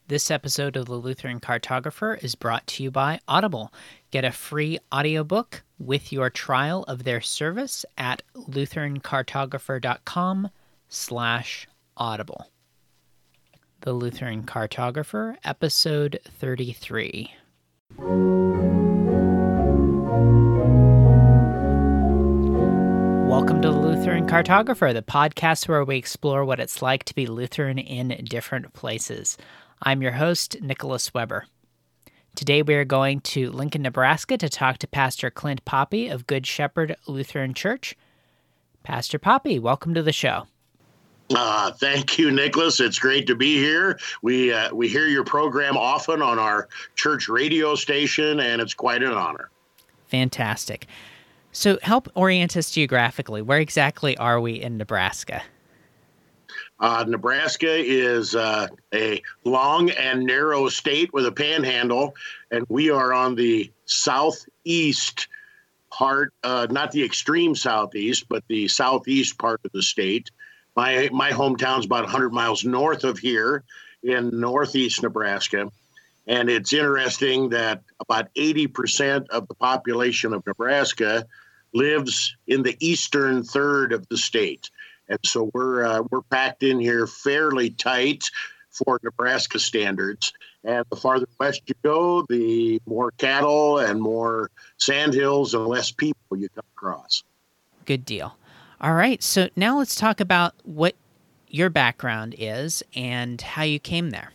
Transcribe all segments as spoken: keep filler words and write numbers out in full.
This episode of The Lutheran Cartographer is brought to you by Audible. Get a free audiobook with your trial of their service at lutherancartographer.com slash audible. The Lutheran Cartographer, Episode thirty-three. Welcome to The Lutheran Cartographer, the podcast where we explore what it's like to be Lutheran in different places. I'm your host, Nicholas Weber. Today we are going to Lincoln, Nebraska to talk to Pastor Clint Poppe of Good Shepherd Lutheran Church. Pastor Poppe, welcome to the show. Uh, thank you, Nicholas. It's great to be here. We uh, we hear your program often on our church radio station, and it's quite an honor. Fantastic. So help orient us geographically. Where exactly are we in Nebraska? Uh, Nebraska is uh, a long and narrow state with a panhandle, and we are on the southeast part, uh, not the extreme southeast, but the southeast part of the state. My my hometown's about one hundred miles north of here in northeast Nebraska, and it's interesting that about eighty percent of the population of Nebraska lives in the eastern third of the state. And so we're uh, we're packed in here fairly tight for Nebraska standards. And the farther west you go, the more cattle and more sandhills and less people you come across. Good deal. All right, so now let's talk about what your background is and how you came there.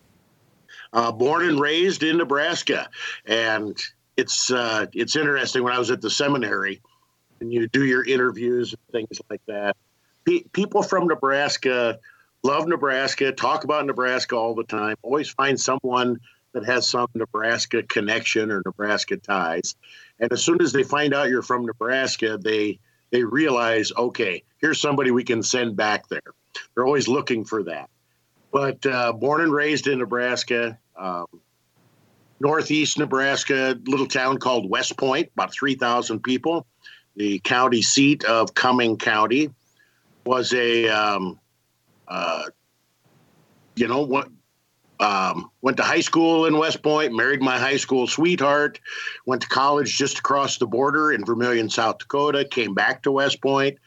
Uh, born and raised in Nebraska, and it's uh, it's interesting. When I was at the seminary, and you do your interviews and things like that, pe- people from Nebraska love Nebraska, talk about Nebraska all the time, always find someone that has some Nebraska connection or Nebraska ties. And as soon as they find out you're from Nebraska, they they realize, okay, here's somebody we can send back there. They're always looking for that. But uh, born and raised in Nebraska, um, northeast Nebraska, little town called West Point, about three thousand people. The county seat of Cumming County was a, um, uh, you know, what, um, went to high school in West Point, married my high school sweetheart, went to college just across the border in Vermilion, South Dakota, came back to West Point,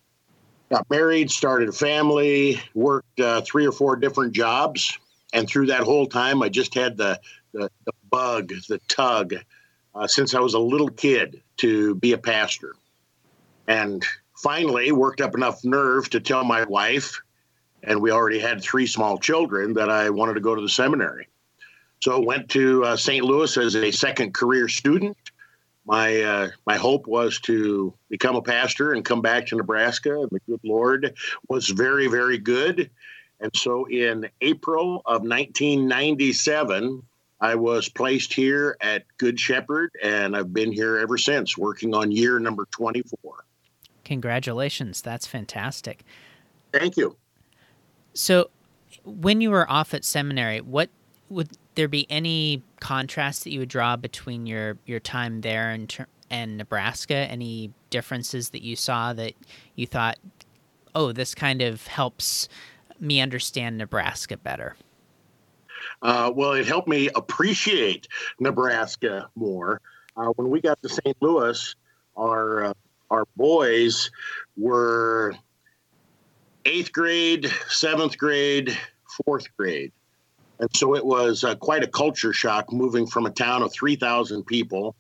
got married, started a family, worked uh, three or four different jobs. And through that whole time, I just had the, the, the bug, the tug, uh, since I was a little kid to be a pastor. And finally worked up enough nerve to tell my wife, and we already had three small children, that I wanted to go to the seminary. So went to uh, Saint Louis as a second career student. My uh, my hope was to become a pastor and come back to Nebraska, and the good Lord was very, very good. And so in April of nineteen ninety-seven, I was placed here at Good Shepherd, and I've been here ever since, working on year number twenty-four. Congratulations. That's fantastic. Thank you. So when you were off at seminary, what would there be any contrast that you would draw between your, your time there and, and Nebraska? Any differences that you saw that you thought, oh, this kind of helps me understand Nebraska better? Uh, well, it helped me appreciate Nebraska more. Uh, when we got to Saint Louis, our uh, our boys were eighth grade, seventh grade, fourth grade. And so it was uh, quite a culture shock moving from a town of three thousand people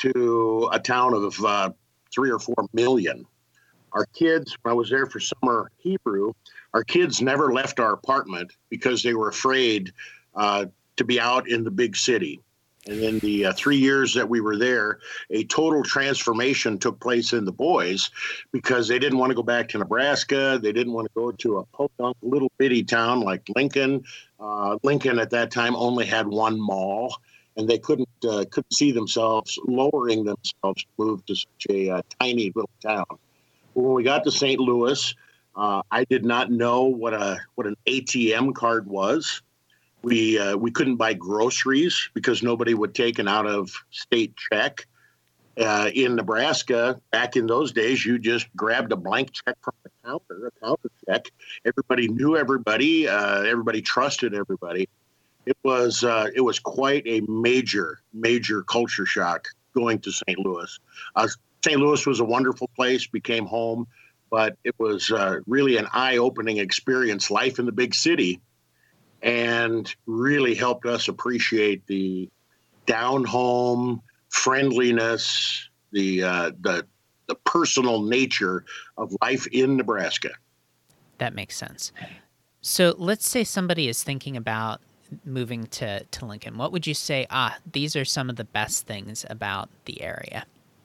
to a town of uh, three or four million. Our kids, when I was there for summer Hebrew, our kids never left our apartment because they were afraid uh, to be out in the big city. And in the uh, three years that we were there, a total transformation took place in the boys because they didn't want to go back to Nebraska. They didn't want to go to a podunk little bitty town like Lincoln. Uh, Lincoln at that time only had one mall, and they couldn't uh, couldn't see themselves lowering themselves to move to such a uh, tiny little town. When we got to Saint Louis, uh, I did not know what a what an A T M card was. We uh, we couldn't buy groceries because nobody would take an out-of-state check. Uh, in Nebraska, back in those days, you just grabbed a blank check from the counter, a counter check. Everybody knew everybody. Uh, everybody trusted everybody. It was uh, it was quite a major, major culture shock going to Saint Louis. Uh, Saint Louis was a wonderful place, became home, but it was uh, really an eye-opening experience, life in the big city, and really helped us appreciate the down-home friendliness, the uh, the the personal nature of life in Nebraska. That makes sense. So let's say somebody is thinking about moving to, to Lincoln. What would you say, ah, these are some of the best things about the area?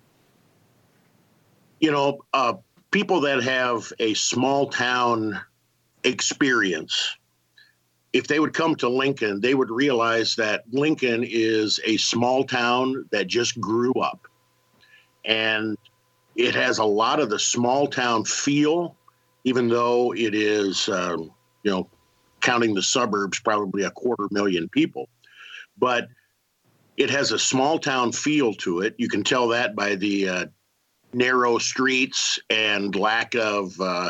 You know, uh, people that have a small town experience, if they would come to Lincoln, they would realize that Lincoln is a small town that just grew up. And it has a lot of the small town feel, even though it is, um, you know, counting the suburbs, probably a quarter million people. But it has a small town feel to it. You can tell that by the uh, narrow streets and lack of uh,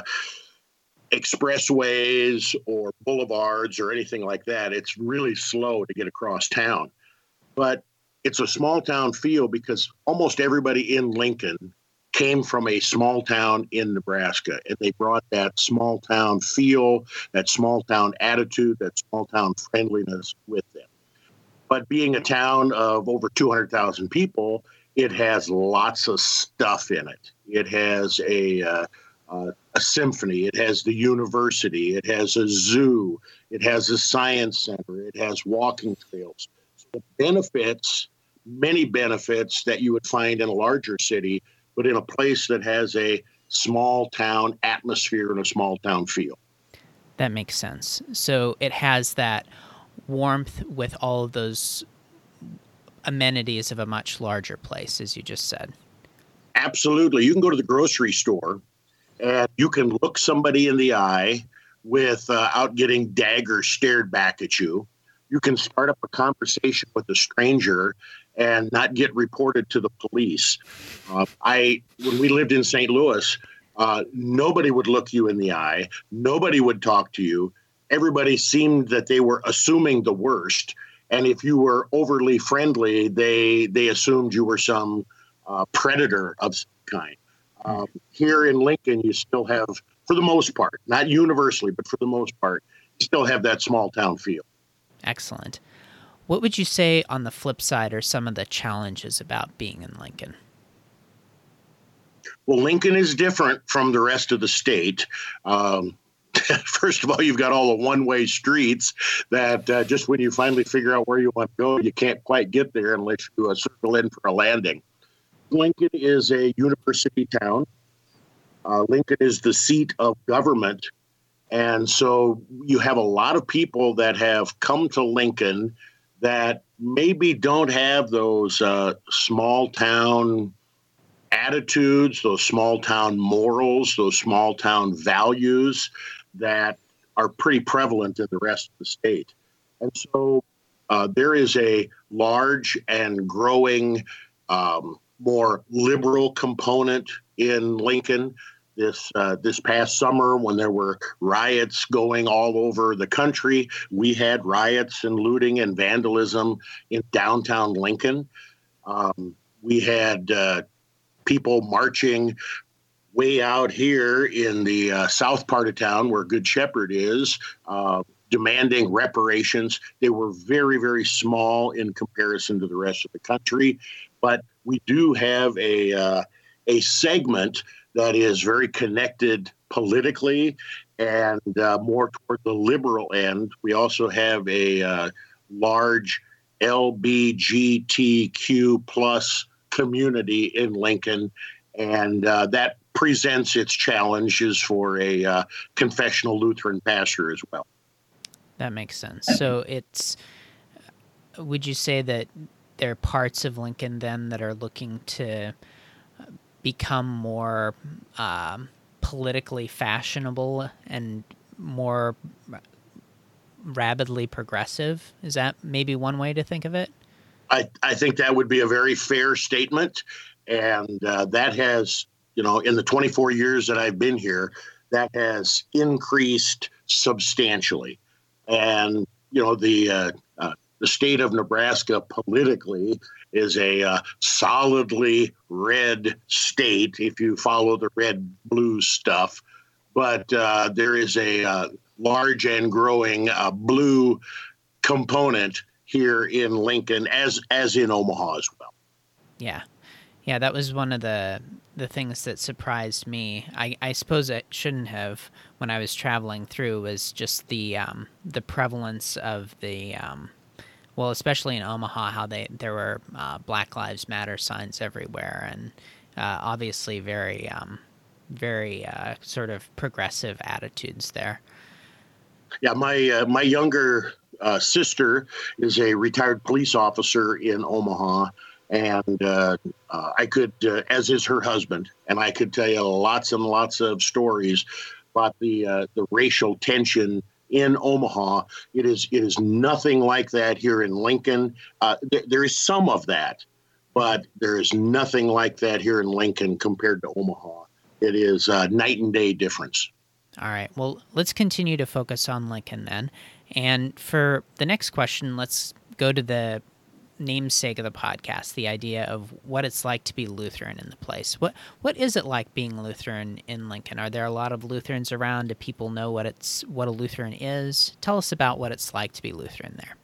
expressways or boulevards or anything like that. It's really slow to get across town. But it's a small town feel because almost everybody in Lincoln came from a small town in Nebraska, and they brought that small town feel, that small town attitude, that small town friendliness with them. But being a town of over two hundred thousand people, it has lots of stuff in it. It has a uh, uh, a symphony. It has the university. It has a zoo. It has a science center. It has walking trails. So it benefits, many benefits that you would find in a larger city, but in a place that has a small town atmosphere and a small town feel. That makes sense. So it has that warmth with all of those amenities of a much larger place, as you just said. Absolutely. You can go to the grocery store and you can look somebody in the eye without uh, getting daggers stared back at you. You can start up a conversation with a stranger and not get reported to the police. Uh, I, when we lived in Saint Louis, uh, nobody would look you in the eye. Nobody would talk to you. Everybody seemed that they were assuming the worst. And if you were overly friendly, they they assumed you were some uh, predator of some kind. Um, here in Lincoln, you still have, for the most part, not universally, but for the most part, you still have that small town feel. Excellent. What would you say on the flip side are some of the challenges about being in Lincoln? Well, Lincoln is different from the rest of the state. Um, first of all, you've got all the one-way streets that uh, just when you finally figure out where you want to go, you can't quite get there unless you uh, circle in for a landing. Lincoln is a university town. Uh, Lincoln is the seat of government. And so you have a lot of people that have come to Lincoln that maybe don't have those uh, small town attitudes, those small town morals, those small town values that are pretty prevalent in the rest of the state. And so uh, there is a large and growing, um, more liberal component in Lincoln. This uh, this past summer, when there were riots going all over the country, we had riots and looting and vandalism in downtown Lincoln. Um, we had uh, people marching way out here in the uh, south part of town where Good Shepherd is, uh, demanding reparations. They were very, very small in comparison to the rest of the country, but we do have a uh, a segment that is very connected politically and uh, more toward the liberal end. We also have a uh, large L B G T Q plus community in Lincoln, and uh, that presents its challenges for a uh, confessional Lutheran pastor as well. That makes sense. So it's, would you say that there are parts of Lincoln then that are looking to become more um, politically fashionable and more rabidly progressive? Is that maybe one way to think of it? I, I think that would be a very fair statement. And uh, that has, you know, in the twenty-four years that I've been here, that has increased substantially. And, you know, the uh, uh, the state of Nebraska politically is a uh, solidly red state if you follow the red-blue stuff. But uh, there is a uh, large and growing uh, blue component here in Lincoln, as as in Omaha as well. Yeah. Yeah, that was one of the the things that surprised me. I, I suppose it shouldn't have when I was traveling through, was just the um, the prevalence of the um, well, especially in Omaha, how they there were uh, Black Lives Matter signs everywhere, and uh, obviously very um, very uh, sort of progressive attitudes there. Yeah, my uh, my younger uh, sister is a retired police officer in Omaha. And uh, uh, I could, uh, as is her husband, and I could tell you lots and lots of stories about the uh, the racial tension in Omaha. It is it is nothing like that here in Lincoln. Uh, th- there is some of that, but there is nothing like that here in Lincoln compared to Omaha. It is a night and day difference. All right. Well, let's continue to focus on Lincoln then. And for the next question, let's go to the namesake of the podcast, the idea of what it's like to be Lutheran in the place. What what is it like being Lutheran in Lincoln? Are there a lot of Lutherans around? Do people know what it's what a Lutheran is? Tell us about what it's like to be Lutheran there.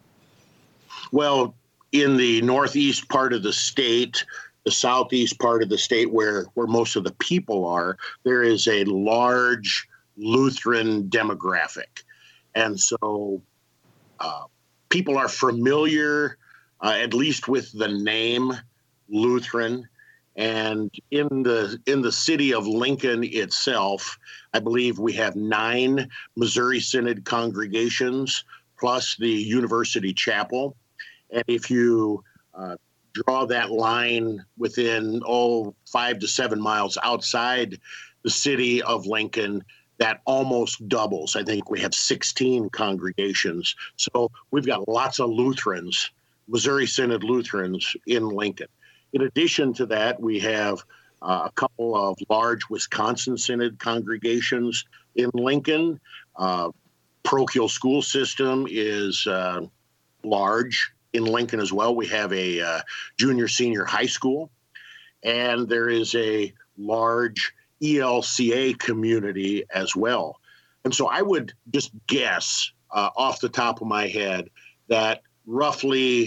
Well, in the northeast part of the state, the southeast part of the state where where most of the people are, there is a large Lutheran demographic. And so uh, people are familiar Uh, at least with the name Lutheran. And in the in the city of Lincoln itself, I believe we have nine Missouri Synod congregations plus the University Chapel. And if you uh, draw that line within, oh, five to seven miles outside the city of Lincoln, that almost doubles. I think we have sixteen congregations. So we've got lots of Lutherans, Missouri Synod Lutherans in Lincoln. In addition to that, we have uh, a couple of large Wisconsin Synod congregations in Lincoln. Uh, parochial school system is uh, large in Lincoln as well. We have a uh, junior senior high school, and there is a large E L C A community as well. And so I would just guess uh, off the top of my head that roughly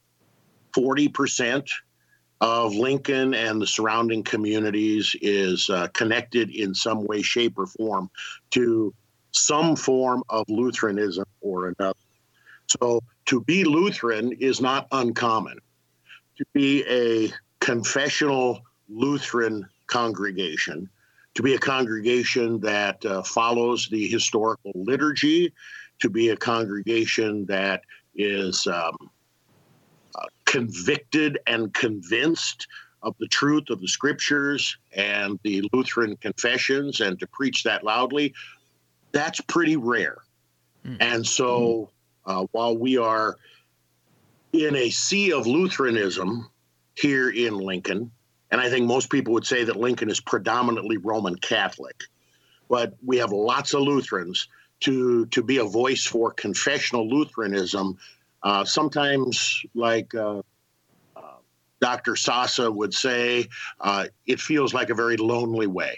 forty percent of Lincoln and the surrounding communities is uh, connected in some way, shape, or form to some form of Lutheranism or another. So to be Lutheran is not uncommon. To be a confessional Lutheran congregation, to be a congregation that uh, follows the historical liturgy, to be a congregation that is um, uh, convicted and convinced of the truth of the scriptures and the Lutheran confessions, and to preach that loudly, that's pretty rare. Mm. And so uh, while we are in a sea of Lutheranism here in Lincoln, and I think most people would say that Lincoln is predominantly Roman Catholic, but we have lots of Lutherans. To, to be a voice for confessional Lutheranism, uh, sometimes like uh, uh, Doctor Sasa would say, uh, it feels like a very lonely way.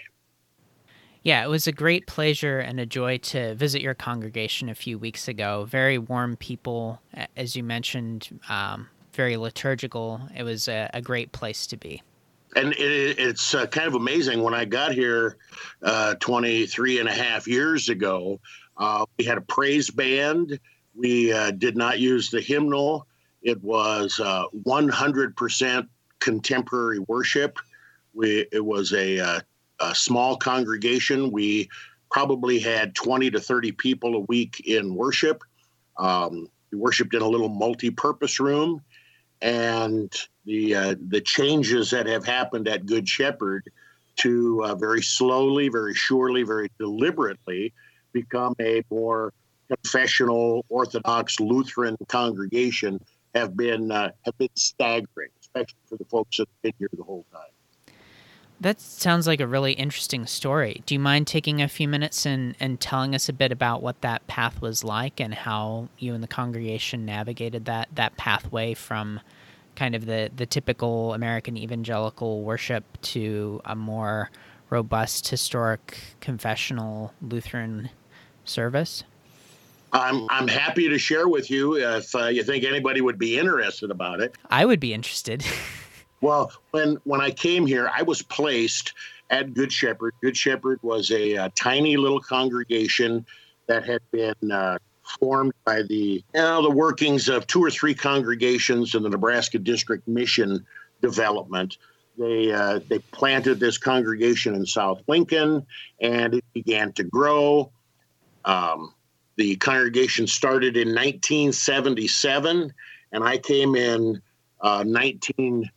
Yeah, it was a great pleasure and a joy to visit your congregation a few weeks ago. Very warm people, as you mentioned, um, very liturgical. It was a, a great place to be. And it, it's uh, kind of amazing. When I got here uh, twenty-three and a half years ago, uh, we had a praise band. We uh, did not use the hymnal. It was uh, one hundred percent contemporary worship. We, it was a, uh, a small congregation. We probably had twenty to thirty people a week in worship. Um, we worshiped in a little multi-purpose room. And the uh, the changes that have happened at Good Shepherd to uh, very slowly, very surely, very deliberately become a more confessional, Orthodox Lutheran congregation have been uh, have been staggering, especially for the folks that have been here the whole time. That sounds like a really interesting story. Do you mind taking a few minutes and, and telling us a bit about what that path was like and how you and the congregation navigated that, that pathway from kind of the, the typical American evangelical worship to a more robust, historic, confessional Lutheran service? I'm I'm happy to share with you if uh, you think anybody would be interested about it. I would be interested. Well, when when I came here, I was placed at Good Shepherd. Good Shepherd was a, a tiny little congregation that had been uh, formed by the you know, the workings of two or three congregations in the Nebraska District Mission Development. They uh, they planted this congregation in South Lincoln, and it began to grow. Um, the congregation started in nineteen seventy-seven, and I came in uh, nineteen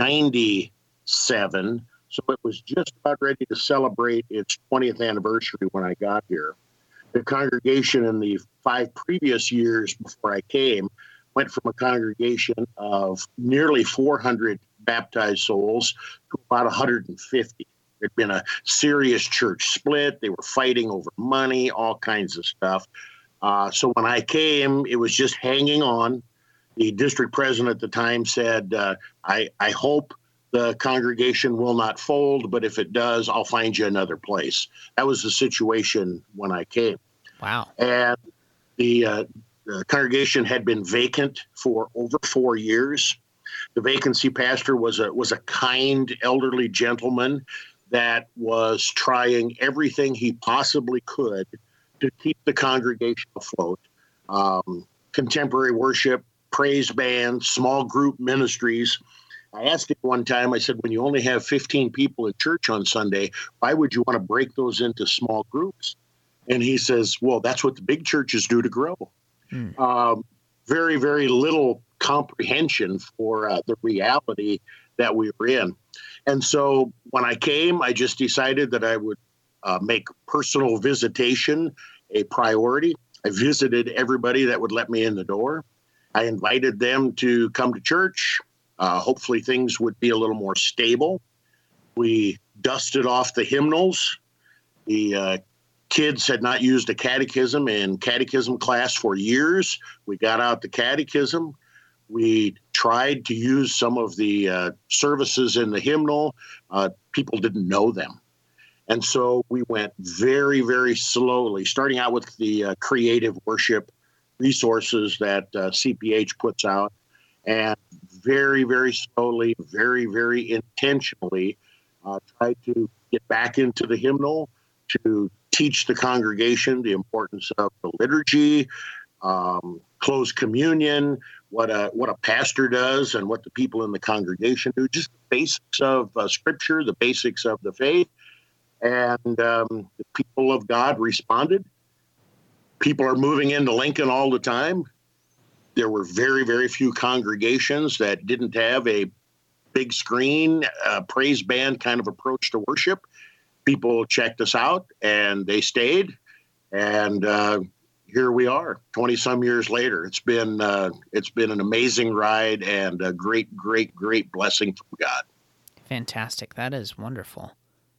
ninety-seven, so it was just about ready to celebrate its twentieth anniversary when I got here. The congregation in the five previous years before I came went from a congregation of nearly four hundred baptized souls to about one hundred fifty. There'd been a serious church split. They were fighting over money, all kinds of stuff. Uh, so when I came, it was just hanging on. The district president at the time said, uh, I, I hope the congregation will not fold, but if it does, I'll find you another place. That was the situation when I came. Wow. And the, uh, the congregation had been vacant for over four years. The vacancy pastor was a was a kind elderly gentleman that was trying everything he possibly could to keep the congregation afloat. Um, contemporary worship, praise band, small group ministries. I asked him one time, I said, when you only have fifteen people in church on Sunday, why would you want to break those into small groups? And he says, well, that's what the big churches do to grow. Hmm. Um, very, very little comprehension for uh, the reality that we were in. And so when I came, I just decided that I would uh, make personal visitation a priority. I visited everybody that would let me in the door. I invited them to come to church. Uh, hopefully things would be a little more stable. We dusted off the hymnals. The uh, kids had not used a catechism in catechism class for years. We got out the catechism. We tried to use some of the uh, services in the hymnal. Uh, people didn't know them. And so we went very, very slowly, starting out with the uh, creative worship resources that uh, C P H puts out, and very, very slowly, very, very intentionally uh, tried to get back into the hymnal, to teach the congregation the importance of the liturgy, um, close communion, what a what a pastor does and what the people in the congregation do, just the basics of uh, Scripture, the basics of the faith. And um, the people of God responded. People are moving into Lincoln all the time. There were very, very few congregations that didn't have a big screen, uh, praise band kind of approach to worship. People checked us out and they stayed. And uh, here we are, twenty some years later. It's been uh, it's been an amazing ride and a great, great, great blessing from God. Fantastic. That is wonderful.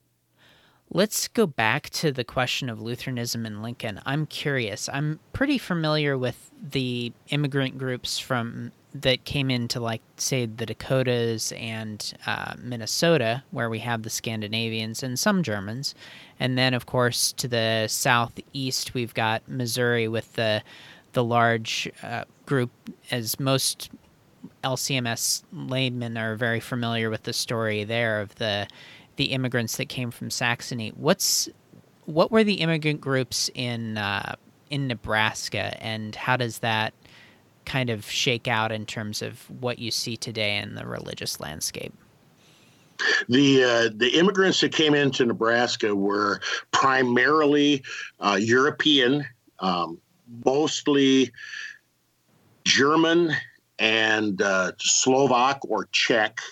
Let's go back to the question of Lutheranism in Lincoln. I'm curious. I'm pretty familiar with the immigrant groups from that came into, like, say, the Dakotas and uh, Minnesota, where we have the Scandinavians and some Germans. And then, of course, to the southeast, we've got Missouri with the the large uh, group, as most L C M S laymen are very familiar with the story there of the the immigrants that came from Saxony. What's what were the immigrant groups in uh, in Nebraska, and how does that kind of shake out in terms of what you see today in the religious landscape? The uh, the immigrants that came into Nebraska were primarily uh, European, um, mostly German and uh, Slovak or Czech.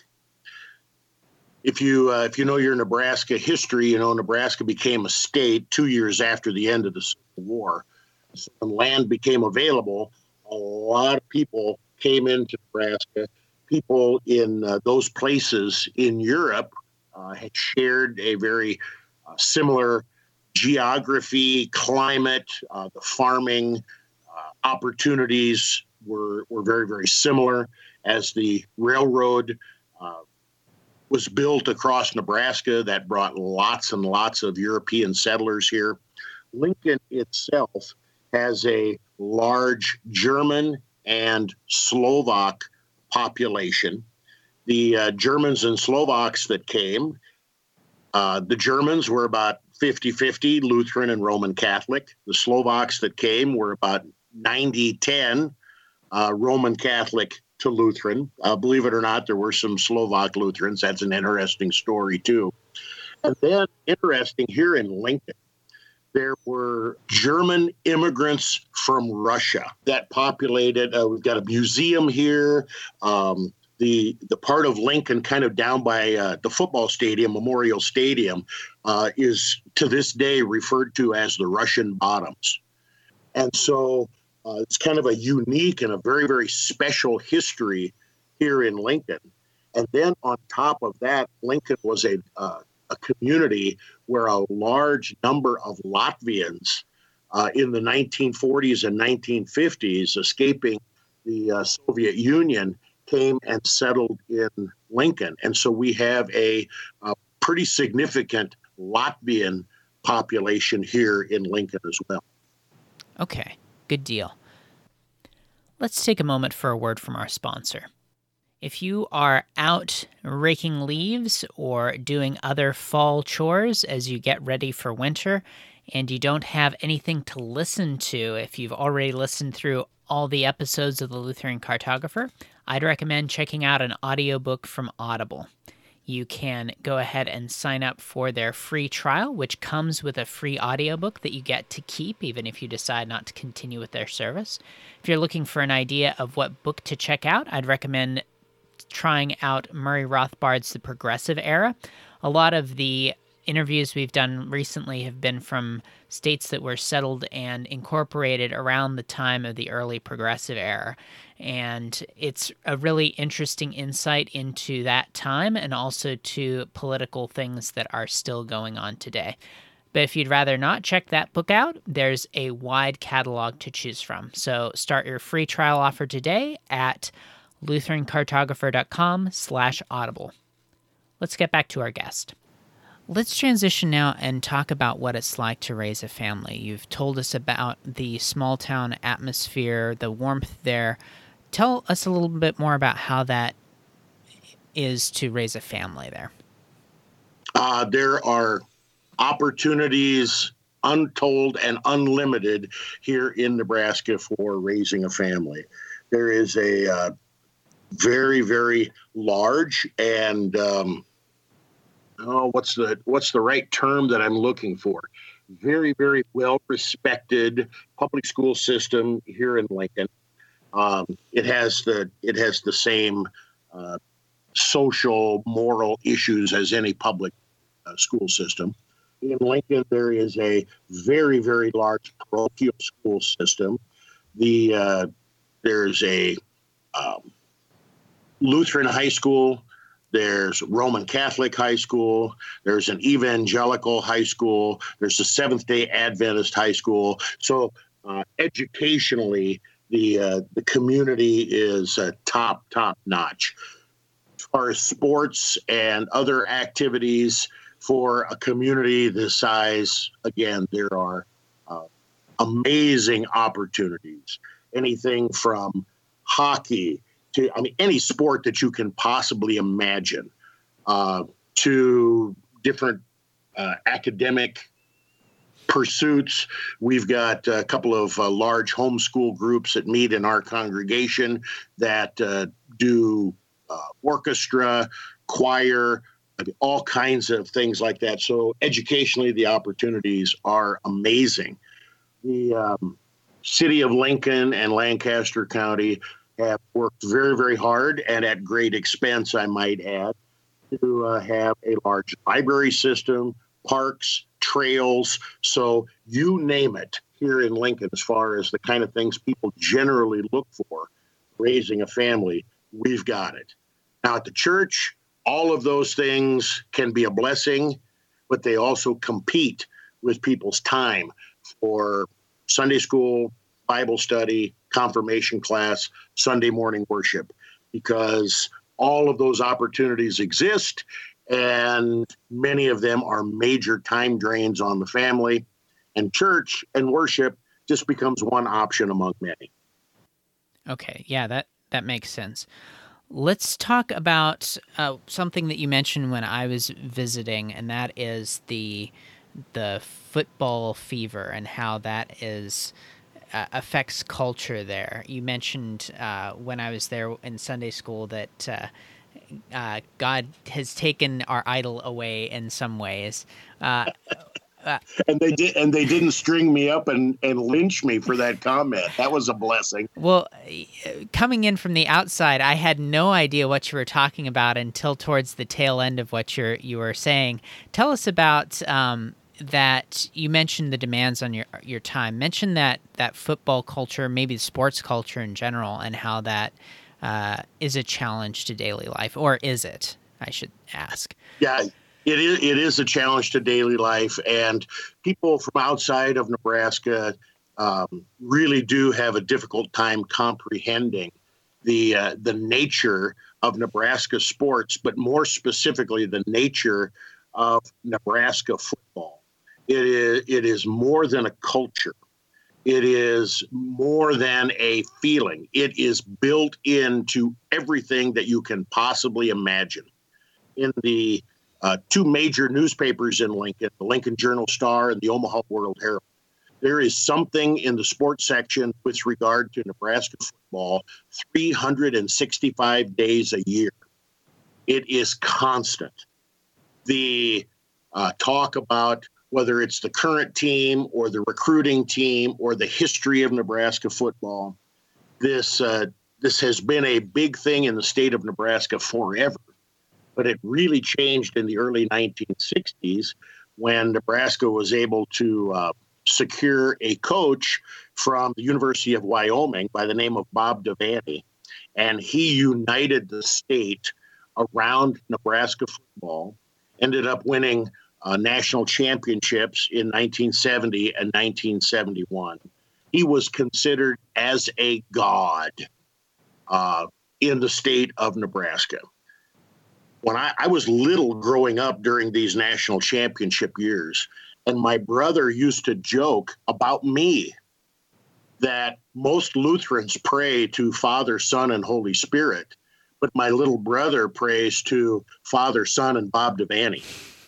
If you uh, if you know your Nebraska history, you know Nebraska became a state two years after the end of the Civil War. So when land became available, a lot of people came into Nebraska. People in uh, those places in Europe uh, had shared a very uh, similar geography, climate, uh, the farming uh, opportunities were, were very, very similar. As the railroad uh, was built across Nebraska, that brought lots and lots of European settlers here. Lincoln itself has a large German and Slovak population. The uh, Germans and Slovaks that came, uh, the Germans were about fifty-fifty Lutheran and Roman Catholic. The Slovaks that came were about ninety ten uh, Roman Catholic to Lutheran. Uh, believe it or not, there were some Slovak Lutherans. That's an interesting story, too. And then, interesting, here in Lincoln, there were German immigrants from Russia that populated. Uh, we've got a museum here. Um, the the part of Lincoln kind of down by uh, the football stadium, Memorial Stadium, uh, is to this day referred to as the Russian Bottoms. And so uh, it's kind of a unique and a very, very special history here in Lincoln. And then on top of that, Lincoln was a uh, a community where a large number of Latvians uh, in the nineteen forties and nineteen fifties, escaping the uh, Soviet Union, came and settled in Lincoln. And so we have a, a pretty significant Latvian population here in Lincoln as well. Okay, good deal. Let's take a moment for a word from our sponsor. If you are out raking leaves or doing other fall chores as you get ready for winter and you don't have anything to listen to, if you've already listened through all the episodes of the Lutheran Cartographer, I'd recommend checking out an audiobook from Audible. You can go ahead and sign up for their free trial, which comes with a free audiobook that you get to keep, even if you decide not to continue with their service. If you're looking for an idea of what book to check out, I'd recommend trying out Murray Rothbard's The Progressive Era. A lot of the interviews we've done recently have been from states that were settled and incorporated around the time of the early Progressive Era. And it's a really interesting insight into that time and also to political things that are still going on today. But if you'd rather not check that book out, there's a wide catalog to choose from. So start your free trial offer today at lutherancartographer.com slash audible. Let's get back to our guest. Let's transition now and talk about what it's like to raise a family. You've told us about the small town atmosphere, the warmth there. Tell us a little bit more about how that is to raise a family there. Uh, there are opportunities untold and unlimited here in Nebraska for raising a family. There is a uh, very, very large and um, oh, what's the what's the right term that I'm looking for? Very, very well respected public school system here in Lincoln. Um, it has the it has the same uh, social, moral issues as any public uh, school system. In Lincoln, there is a very, very large parochial school system. The uh, there's a um, Lutheran high school. There's Roman Catholic high school. There's an evangelical high school. There's a Seventh-day Adventist high school. So uh, educationally, the uh, the community is uh, top, top notch. As far as sports and other activities for a community this size, again, there are uh, amazing opportunities. Anything from hockey to, I mean, any sport that you can possibly imagine, uh, to different uh, academic pursuits. We've got a couple of uh, large homeschool groups that meet in our congregation that uh, do uh, orchestra, choir, I mean, all kinds of things like that. So educationally, the opportunities are amazing. The um, city of Lincoln and Lancaster County have worked very, very hard and at great expense, I might add, to uh, have a large library system, parks, trails. So you name it here in Lincoln, as far as the kind of things people generally look for raising a family, we've got it. Now at the church, all of those things can be a blessing, but they also compete with people's time for Sunday school, Bible study, confirmation class, Sunday morning worship, because all of those opportunities exist, and many of them are major time drains on the family, and church and worship just becomes one option among many. Okay, yeah, that, that makes sense. Let's talk about uh, something that you mentioned when I was visiting, and that is the the football fever and how that is uh, affects culture there. You mentioned uh, when I was there in Sunday school that uh, uh, God has taken our idol away in some ways. Uh, uh, and they did, and they didn't string me up and, and lynch me for that comment. That was a blessing. Well, coming in from the outside, I had no idea what you were talking about until towards the tail end of what you're you were saying. Tell us about um, that. You mentioned the demands on your your time. Mention that that football culture, maybe the sports culture in general, and how that uh, is a challenge to daily life, or is it? I should ask. Yeah. It is, it is a challenge to daily life, and people from outside of Nebraska um, really do have a difficult time comprehending the uh, the nature of Nebraska sports, but more specifically the nature of Nebraska football. It is it is more than a culture. It is more than a feeling. It is built into everything that you can possibly imagine. In the Uh, two major newspapers in Lincoln, the Lincoln Journal-Star and the Omaha World-Herald. There is something in the sports section with regard to Nebraska football three hundred sixty-five days a year. It is constant. The uh, talk about whether it's the current team or the recruiting team or the history of Nebraska football, this uh, this has been a big thing in the state of Nebraska forever. But it really changed in the early nineteen sixties when Nebraska was able to uh, secure a coach from the University of Wyoming by the name of Bob Devaney. And he united the state around Nebraska football, ended up winning uh, national championships in nineteen seventy and nineteen seventy-one. He was considered as a god uh, in the state of Nebraska. When I, I was little growing up during these national championship years, and my brother used to joke about me that most Lutherans pray to Father, Son, and Holy Spirit, but my little brother prays to Father, Son, and Bob Devaney.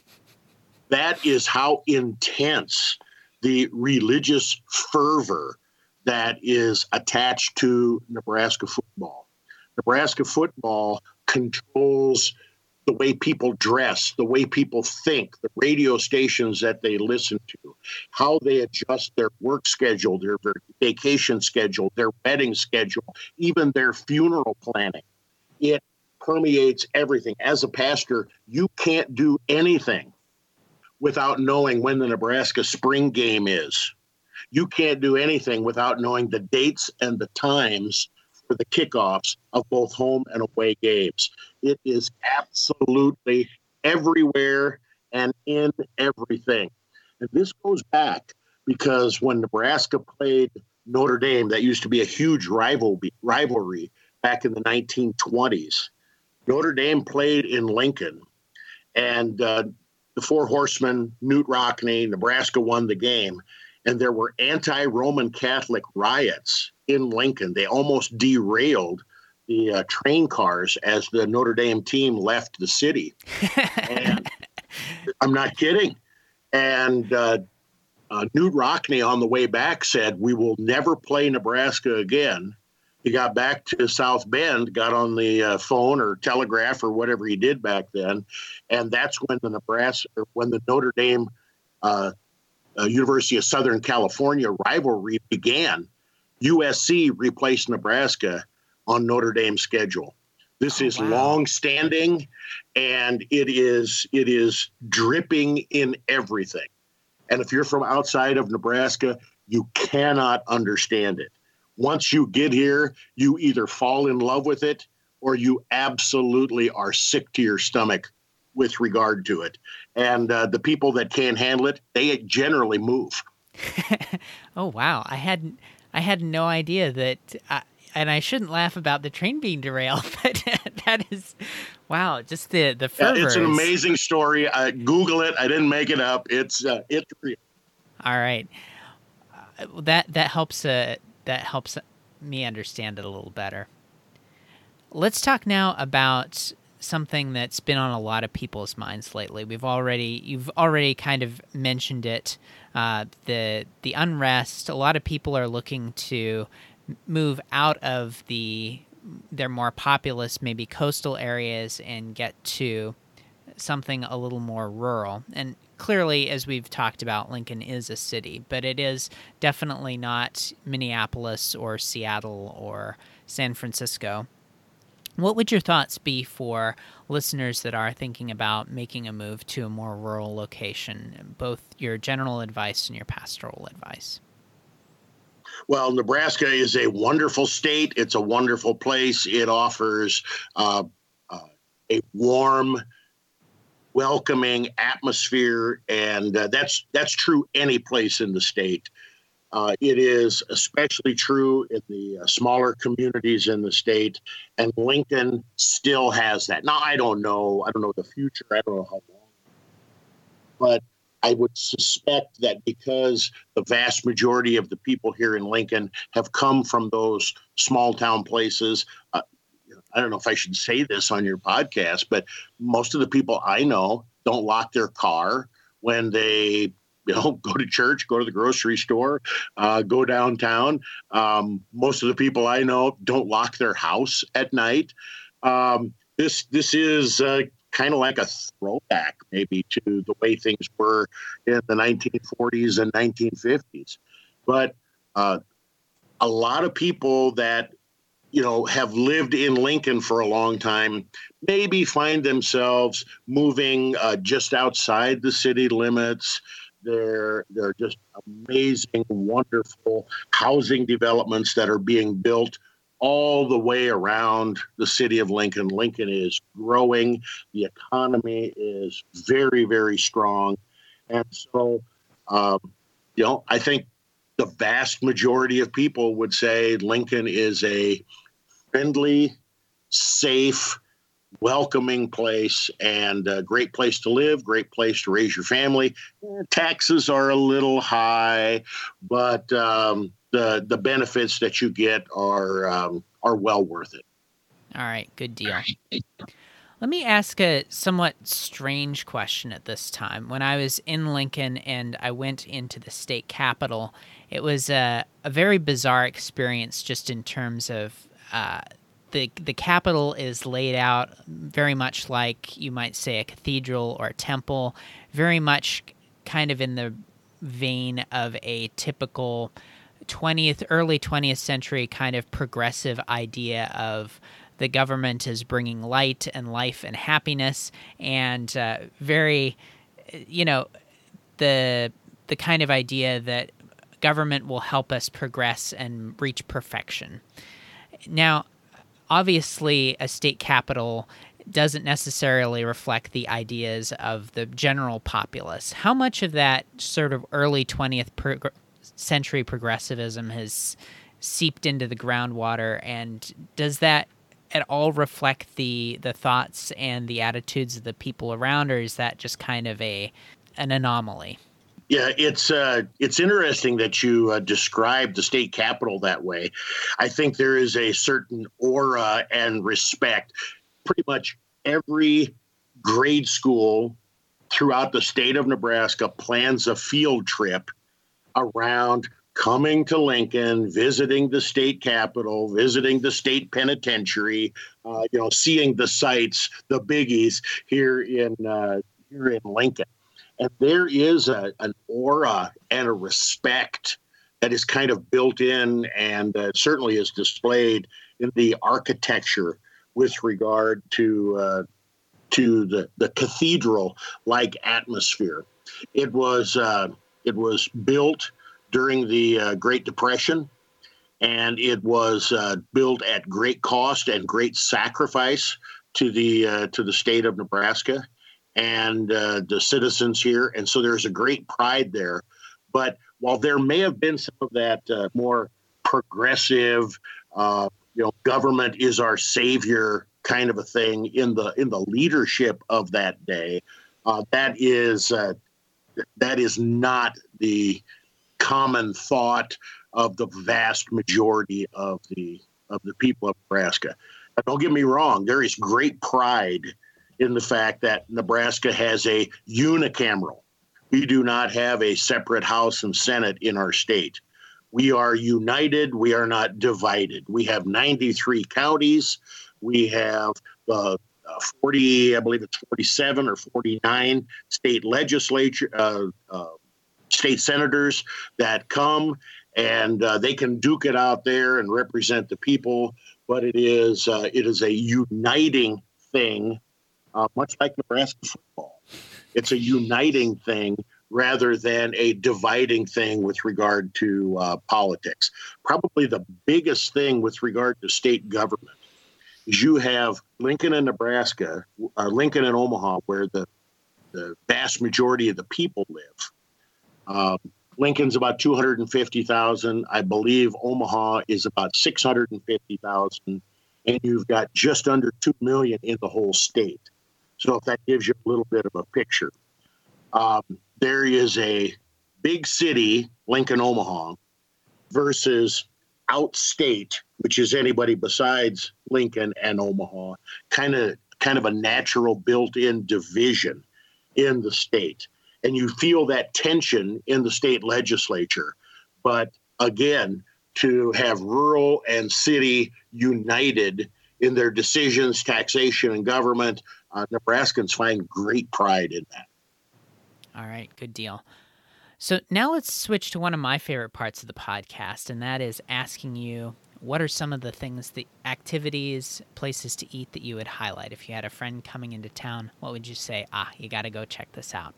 That is how intense the religious fervor that is attached to Nebraska football. Nebraska football controls the way people dress, the way people think, the radio stations that they listen to, how they adjust their work schedule, their, their vacation schedule, their wedding schedule, even their funeral planning. It permeates everything. As a pastor, you can't do anything without knowing when the Nebraska spring game is. You can't do anything without knowing the dates and the times for the kickoffs of both home and away games. It is absolutely everywhere and in everything. And this goes back because when Nebraska played Notre Dame, that used to be a huge rivalry, rivalry back in the nineteen twenties. Notre Dame played in Lincoln, and uh, the Four Horsemen, Knute Rockne, Nebraska won the game, and there were anti-Roman Catholic riots in Lincoln. They almost derailed the uh, train cars as the Notre Dame team left the city. And I'm not kidding. And uh, uh, Knute Rockne on the way back said, "We will never play Nebraska again." He got back to South Bend, got on the uh, phone or telegraph or whatever he did back then, and that's when the Nebraska, or when the Notre Dame uh, uh, University of Southern California rivalry began. U S C replaced Nebraska on Notre Dame's schedule. This oh, is wow. long-standing, and it is it is dripping in everything. And if you're from outside of Nebraska, you cannot understand it. Once you get here, you either fall in love with it or you absolutely are sick to your stomach with regard to it. And uh, the people that can't handle it, they generally move. Oh, wow. I had I had no idea that, uh, and I shouldn't laugh about the train being derailed, but that is, wow, just the, the fervor. Yeah, it's an is- amazing story. Uh, Google it. I didn't make it up. It's uh, it's real. All right. Uh, that that helps uh, that helps me understand it a little better. Let's talk now about something that's been on a lot of people's minds lately. We've already you've already kind of mentioned it. Uh, the the unrest. A lot of people are looking to move out of the their more populous, maybe coastal areas, and get to something a little more rural. And clearly, as we've talked about, Lincoln is a city, but it is definitely not Minneapolis or Seattle or San Francisco. What would your thoughts be for listeners that are thinking about making a move to a more rural location, both your general advice and your pastoral advice? Well, Nebraska is a wonderful state. It's a wonderful place. It offers uh, uh, a warm, welcoming atmosphere, and uh, that's that's true any place in the state. Uh, it is especially true in the uh, smaller communities in the state, and Lincoln still has that. Now, I don't know. I don't know the future. I don't know how long. But I would suspect that because the vast majority of the people here in Lincoln have come from those small town places, uh, I don't know if I should say this on your podcast, but most of the people I know don't lock their car when they you know, go to church, go to the grocery store, uh, go downtown. Um, most of the people I know don't lock their house at night. Um, this this is uh, kind of like a throwback maybe to the way things were in the nineteen forties and nineteen fifties. But uh, a lot of people that you know, have lived in Lincoln for a long time, maybe find themselves moving uh, just outside the city limits. They're, they're just amazing, wonderful housing developments that are being built all the way around the city of Lincoln. Lincoln is growing. The economy is very, very strong. And so, um, you know, I think the vast majority of people would say Lincoln is a friendly, safe, welcoming place and a great place to live, great place to raise your family. Taxes are a little high, but um, the the benefits that you get are um, are well worth it. All right, good deal. Let me ask a somewhat strange question at this time. When I was in Lincoln and I went into the state capitol, it was a, a very bizarre experience just in terms of uh, the the capitol is laid out very much like you might say a cathedral or a temple, very much kind of in the vein of a typical twentieth, early twentieth century kind of progressive idea of the government is bringing light and life and happiness, and uh, very, you know, the the kind of idea that government will help us progress and reach perfection. Now, obviously, a state capital doesn't necessarily reflect the ideas of the general populace. How much of that sort of early twentieth prog- century progressivism has seeped into the groundwater, and does that at all reflect the the thoughts and the attitudes of the people around, or is that just kind of a an anomaly? Yeah, it's uh, it's interesting that you uh, described the state capitol that way. I think there is a certain aura and respect. Pretty much every grade school throughout the state of Nebraska plans a field trip around coming to Lincoln, visiting the state capitol, visiting the state penitentiary, uh, you know, seeing the sites, the biggies here in uh, here in Lincoln. And there is a, an aura and a respect that is kind of built in and uh, certainly is displayed in the architecture with regard to uh, to the, the cathedral-like atmosphere. It was uh, it was built during the uh, Great Depression, and it was uh, built at great cost and great sacrifice to the uh, to the state of Nebraska and uh, the citizens here. And so there's a great pride there. But while there may have been some of that uh, more progressive, uh, you know, government is our savior kind of a thing in the in the leadership of that day, uh, that is uh, that is not the common thought of the vast majority of the of the people of Nebraska. Now, don't get me wrong; there is great pride in the fact that Nebraska has a unicameral. We do not have a separate House and Senate in our state. We are united. We are not divided. We have ninety-three counties. We have uh, forty, I believe it's forty-seven or forty-nine state legislature, uh, uh, state senators that come, and uh, they can duke it out there and represent the people. But it is uh, it is a uniting thing, uh, much like Nebraska football. It's a uniting thing rather than a dividing thing with regard to uh, politics. Probably the biggest thing with regard to state government is you have Lincoln and Nebraska, uh, Lincoln and Omaha, where the, the vast majority of the people live. Um, Lincoln's about two hundred fifty thousand. I believe Omaha is about six hundred fifty thousand. And you've got just under two million in the whole state. So if that gives you a little bit of a picture. Um, there is a big city, Lincoln, Omaha, versus outstate, which is anybody besides Lincoln and Omaha, kind of kind of a natural built-in division in the state. And you feel that tension in the state legislature. But again, to have rural and city united in their decisions, taxation, and government, uh, Nebraskans find great pride in that. All right, good deal. So now let's switch to one of my favorite parts of the podcast, and that is asking you, what are some of the things, the activities, places to eat that you would highlight? If you had a friend coming into town, what would you say? Ah, you got to go check this out.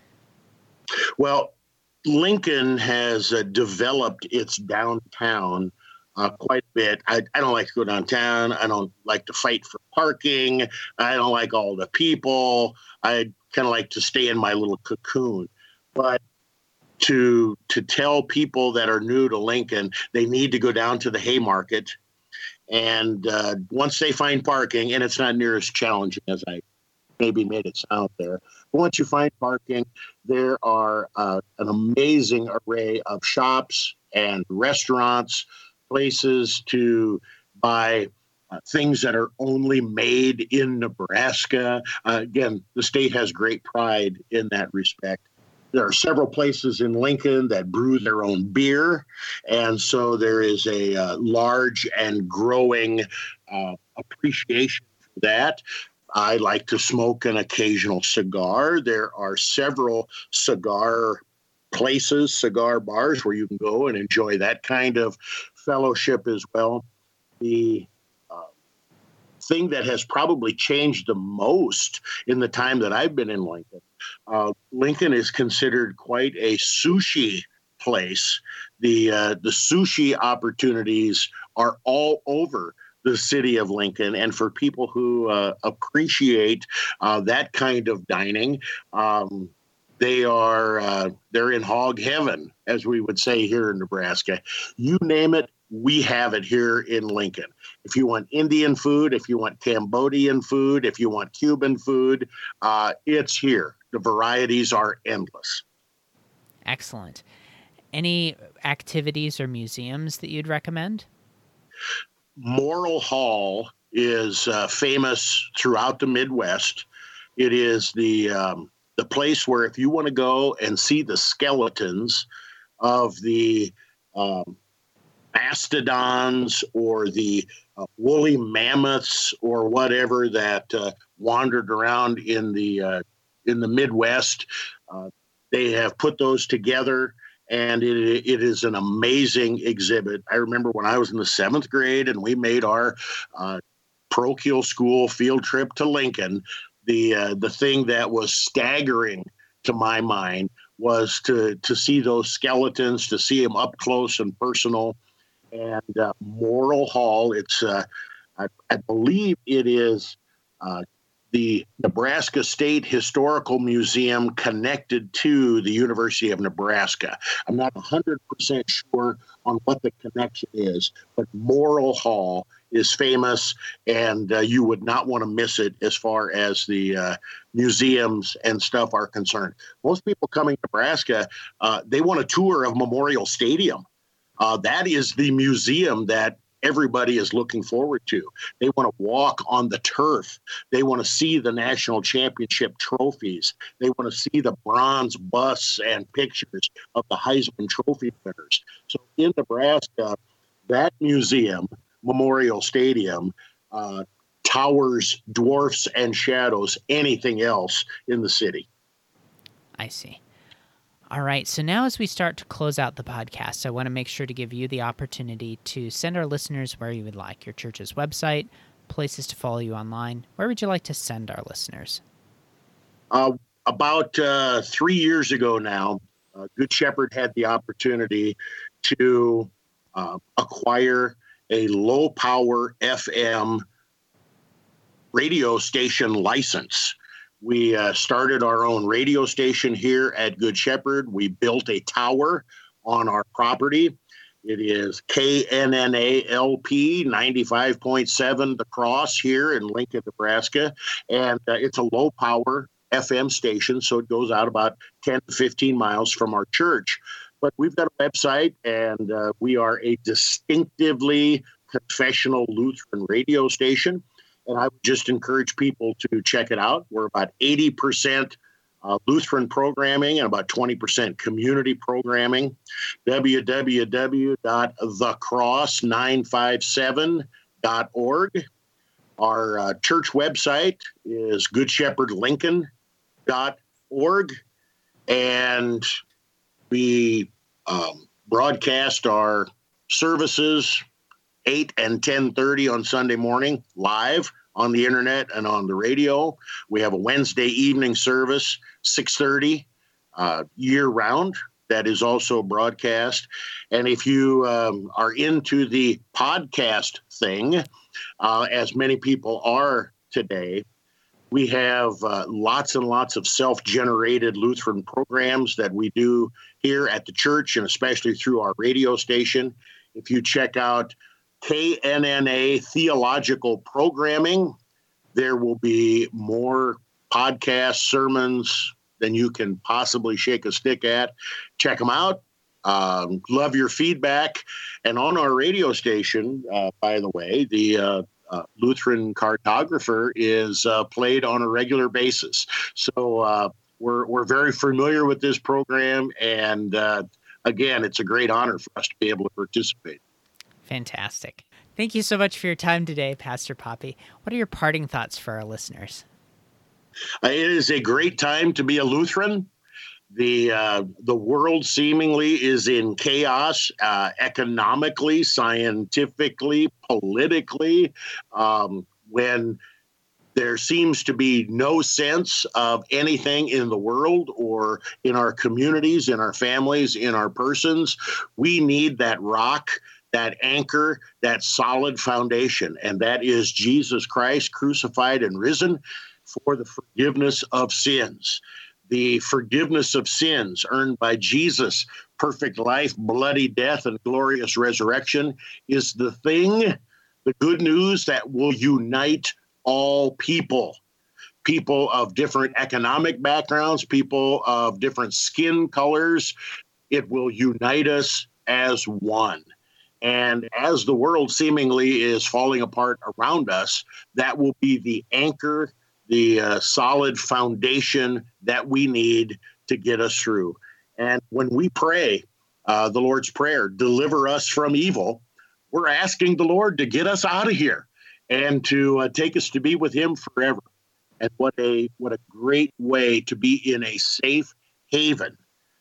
Well, Lincoln has uh, developed its downtown uh, quite a bit. I, I don't like to go downtown. I don't like to fight for parking. I don't like all the people. I kind of like to stay in my little cocoon. But to to tell people that are new to Lincoln, they need to go down to the Haymarket. And uh, once they find parking, and it's not near as challenging as I maybe made it sound there. But once you find parking, there are uh, an amazing array of shops and restaurants, places to buy uh, things that are only made in Nebraska. Uh, again, the state has great pride in that respect. There are several places in Lincoln that brew their own beer, and so there is a uh, large and growing uh, appreciation for that. I like to smoke an occasional cigar. There are several cigar places, cigar bars, where you can go and enjoy that kind of fellowship as well. The uh, thing that has probably changed the most in the time that I've been in Lincoln, uh, Lincoln is considered quite a sushi place. The uh, the sushi opportunities are all over the city of Lincoln, and for people who uh, appreciate uh, that kind of dining, um, they are uh, they're in hog heaven, as we would say here in Nebraska. You name it, we have it here in Lincoln. If you want Indian food, if you want Cambodian food, if you want Cuban food, uh, it's here. The varieties are endless. Excellent. Any activities or museums that you'd recommend? Morrill Hall is uh, famous throughout the Midwest. It is the um, the place where if you want to go and see the skeletons of the um, mastodons or the uh, woolly mammoths or whatever that uh, wandered around in the uh, in the Midwest, uh, they have put those together. And it, it is an amazing exhibit. I remember when I was in the seventh grade and we made our uh, parochial school field trip to Lincoln, the uh, the thing that was staggering to my mind was to to see those skeletons, to see them up close and personal. and uh, Morrill Hall. It's, uh, I, I believe it is uh, the Nebraska State Historical Museum connected to the University of Nebraska. I'm not one hundred percent sure on what the connection is, but Morrill Hall is famous, and uh, you would not want to miss it as far as the uh, museums and stuff are concerned. Most people coming to Nebraska, uh, they want a tour of Memorial Stadium. Uh, that is the museum that everybody is looking forward to. They want to walk on the turf. They want to see the national championship trophies. They want to see the bronze busts and pictures of the Heisman Trophy winners. So in Nebraska, that museum, Memorial Stadium, uh, towers, dwarfs, and shadows anything else in the city. I see. All right, so now as we start to close out the podcast, I want to make sure to give you the opportunity to send our listeners where you would like, your church's website, places to follow you online. Where would you like to send our listeners? Uh, about uh, three years ago now, uh, Good Shepherd had the opportunity to uh, acquire a low-power F M radio station license. We uh, started our own radio station here at Good Shepherd. We built a tower on our property. It is K N N A L P ninety-five point seven The Cross here in Lincoln, Nebraska. And uh, it's a low-power F M station, so it goes out about ten to fifteen miles from our church. But we've got a website, and uh, we are a distinctively confessional Lutheran radio station. And I would just encourage people to check it out. We're about eighty percent uh, Lutheran programming and about twenty percent community programming. w w w dot the cross nine five seven dot org. Our uh, church website is good shepherd lincoln dot org. And we um, broadcast our services eight and ten thirty on Sunday morning, live on the internet and on the radio. We have a Wednesday evening service, six thirty, uh, year-round. That is also broadcast. And if you um, are into the podcast thing, uh, as many people are today, we have uh, lots and lots of self-generated Lutheran programs that we do here at the church, and especially through our radio station. If you check out K N N A Theological Programming, there will be more podcasts, sermons than you can possibly shake a stick at. Check them out. Um, love your feedback. And on our radio station, uh, by the way, the uh, uh, Lutheran Cartographer is uh, played on a regular basis. So uh, we're we're very familiar with this program. And uh, again, it's a great honor for us to be able to participate. Fantastic. Thank you so much for your time today, Pastor Poppe. What are your parting thoughts for our listeners? Uh, it is a great time to be a Lutheran. The uh, the world seemingly is in chaos, uh, economically, scientifically, politically. Um, when there seems to be no sense of anything in the world or in our communities, in our families, in our persons, we need that rock, that anchor, that solid foundation, and that is Jesus Christ crucified and risen for the forgiveness of sins. The forgiveness of sins earned by Jesus' perfect life, bloody death, and glorious resurrection is the thing, the good news that will unite all people. People of different economic backgrounds, people of different skin colors. It will unite us as one. And as the world seemingly is falling apart around us, that will be the anchor, the uh, solid foundation that we need to get us through. And when we pray uh, the Lord's Prayer, deliver us from evil, we're asking the Lord to get us out of here and to uh, take us to be with him forever. And what a what a great way to be in a safe haven,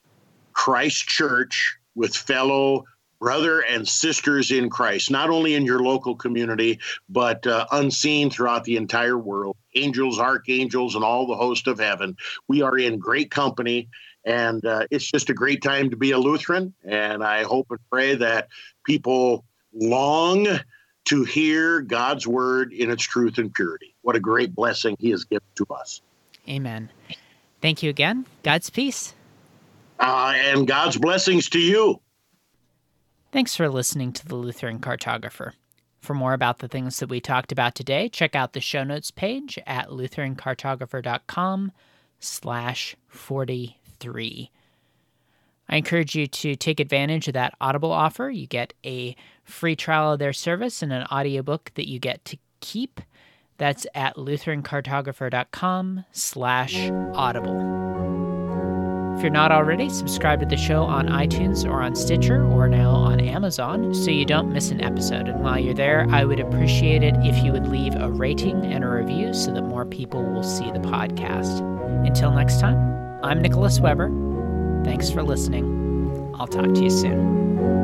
Christ Church, with fellow brother and sisters in Christ, not only in your local community, but uh, unseen throughout the entire world, angels, archangels, and all the host of heaven. We are in great company, and uh, it's just a great time to be a Lutheran. And I hope and pray that people long to hear God's word in its truth and purity. What a great blessing he has given to us. Amen. Thank you again. God's peace. Uh, and God's blessings to you. Thanks for listening to the Lutheran Cartographer. For more about the things that we talked about today, check out the show notes page at lutherancartographer.com slash 43. I encourage you to take advantage of that Audible offer. You get a free trial of their service and an audiobook that you get to keep. That's at lutherancartographer.com slash audible. If you're not already, subscribe to the show on iTunes or on Stitcher or now on Amazon so you don't miss an episode. And while you're there, I would appreciate it if you would leave a rating and a review so that more people will see the podcast. Until next time, I'm Nicholas Weber. Thanks for listening. I'll talk to you soon.